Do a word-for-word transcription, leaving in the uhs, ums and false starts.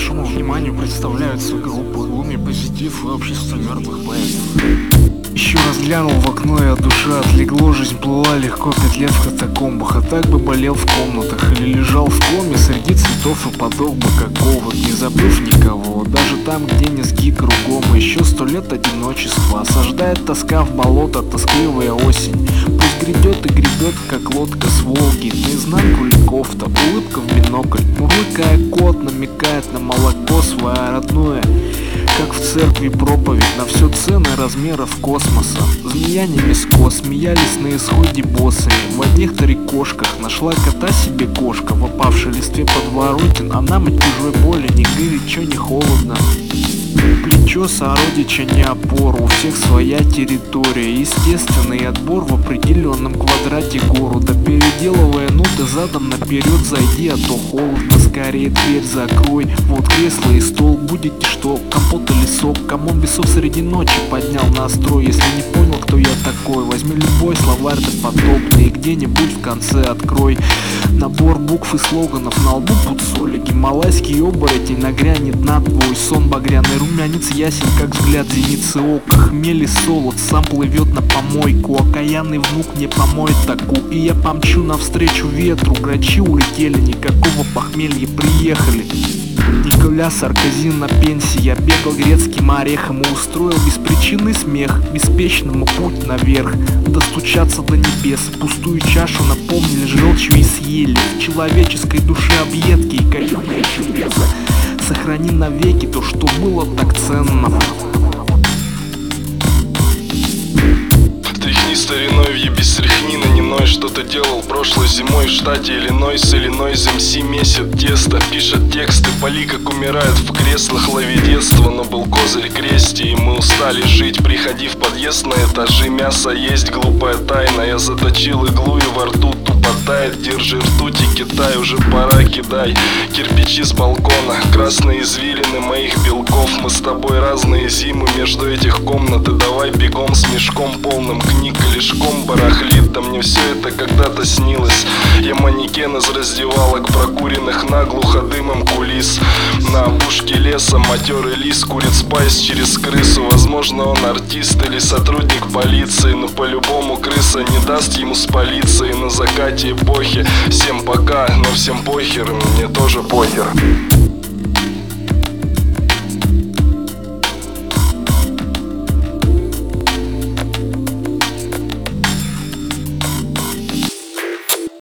вашему вниманию представляются группы Луми, Позитив и Общество мертвых поэтов. Еще раз глянул в окно, и от души отлегло. Жизнь плыла легко, пять лет в катакомбах. А так бы болел в комнатах или лежал в коме среди цветов и подох бы как овод, не забыв никого, даже там, где низги кругом. Еще сто лет одиночества осаждает тоска в болото, тоскливая осень. Пусть грядет и гребет, как лодка с Волги, наизнанку ли кофта, улыбка в бинокль. Мурлыкая кот намекает на молоко свое родное, как в церкви проповедь на все цены размеров космоса. Змея не миско, смеялись на исходе боссами. В одних тарикошках нашла кота себе кошка. В опавшей листве подворотен, а нам от чужой боли ни горячо, ни холодно. Плечо сородича не опора, у всех своя территория. Естественный отбор в определенном квадрате города. Переделывая ноты задом наперед зайди, а то холодно, скорее дверь закрой. Вот кресло и стол, будете что, компот или сок? Кому бесов среди ночи поднял настрой? Если не понял, кто я такой, возьми любой словарь допотопный и где-нибудь в конце открой набор букв и слоганов. На лбу пуд соли, гималайский оборотень нагрянет на твой сон. Багряный румянец ясен, как взгляд зеницы ока. Хмель и солод сам плывет на помойку. Окаянный внук мне помоет таку, и я помчу навстречу ветру. Грачи улетели, никакого похмелья, приехали. Николя Саркози на пенсии, я бегал грецким орехом и устроил беспричинный смех беспечному путь наверх, достучаться до небес. Пустую чашу наполнили желчью и съели. В человеческой душе объедки и каленые чудеса. Сохрани навеки то, что было так ценно. Тряхни стариной, въебись стряхнина, не ной. Что-то делал прошлой зимой в штате Иллинойс. Иллинойс эм си месяц тесто, пишет тексты, поли как умирают в креслах. Лови детство, но был козырь крести, и мы устали жить. Приходи в подъезд на этажи, мясо есть, глупая тайна. Я заточил иглу и во рту тупо тает. Держи ртуть и Китай, уже пора кидай кирпичи с балкона, красные извилины моих белков. Мы с тобой разные зимы между этих комнат, и давай бегом с мешком полным книг и лишком барахлит. Да мне все это когда-то снилось. Я манекен из раздевалок прокуренных наглухо дымом кулис. На опушке леса матерый лис курит спайс через крысу. Возможно, он артист или сотрудник полиции, но по-любому крыса не даст ему спалиться. И на закате эпохи всем пока, но всем похер, мне тоже похер.